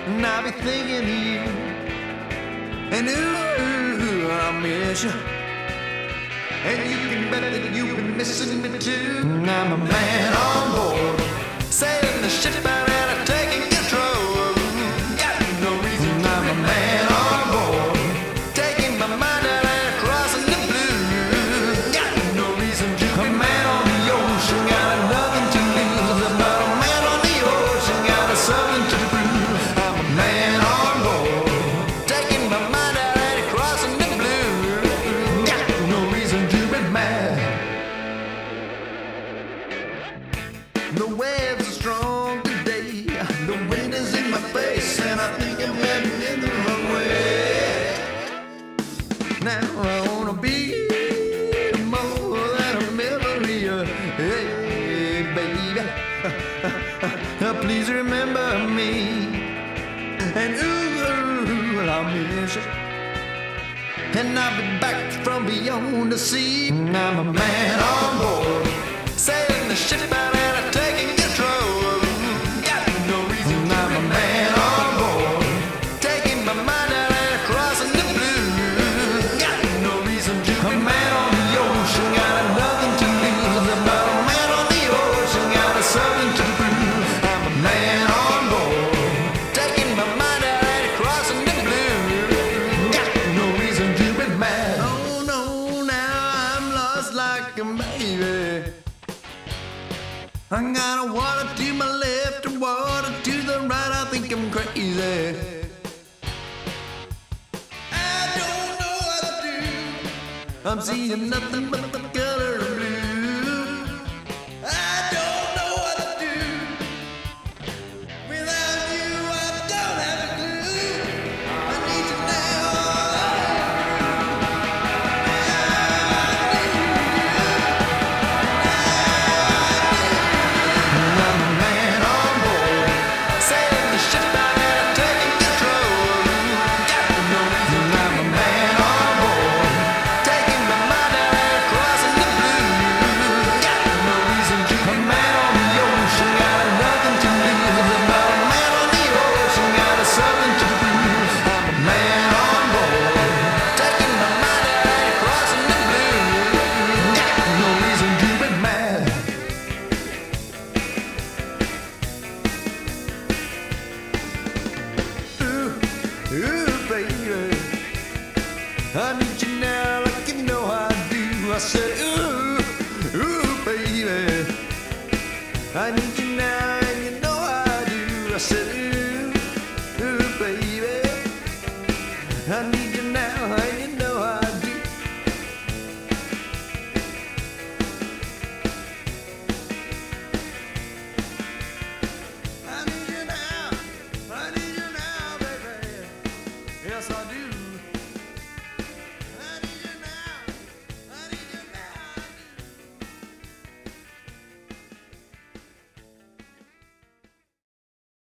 and I'll be thinking of you. And ooh, I'll miss you. And you can bet that you've been missing me too. And I'm a man on board, sailing the ship out and taking control. Got no reason. And I'm a man on board, taking my mind out and crossing the blue. Got no reason to. A man on the ocean, got nothing to lose. But a man on the ocean, got something to prove. I'm a man on board, taking my mind out and crossing the blue. Got no reason to be mad. The waves are strong today. The wind is in my face, and I think I'm heading in the wrong way. Now I wanna be more than a memory. Hey, baby, please remember me. And ooh, I'll miss you. And I'll be back from beyond the sea. And I'm a man on board, sailing the ship out and taking control. Got no reason. And I'm a man on board, taking my mind out and crossing the blue. Got no reason to. A man on the ocean, got nothing to lose. But a man on the ocean, got something to prove. I'm a man on board, taking my mind out and crossing the blue. Got no reason to be mad. Oh no, now I'm lost like a baby. I got water to my left and water to the right. I think I'm crazy. I don't know what to do. I'm seeing nothing but the color of blue. I don't know what to do. Without you, I don't have a clue. I need you now. I'm a man on board, sailing the ship out and taking control. Got no reason. I'm a man on board, taking my mind out and crossing the blue. Got no reason to. A man on the ocean, got nothing to lose. But a man on the ocean, got something to prove. I'm a man on board, taking my mind out and crossing the blue. Got no reason to be mad. Ooh, baby, I need you now like you know I do. I said, ooh, baby, I need you now and you know I do. I said, ooh, baby, I need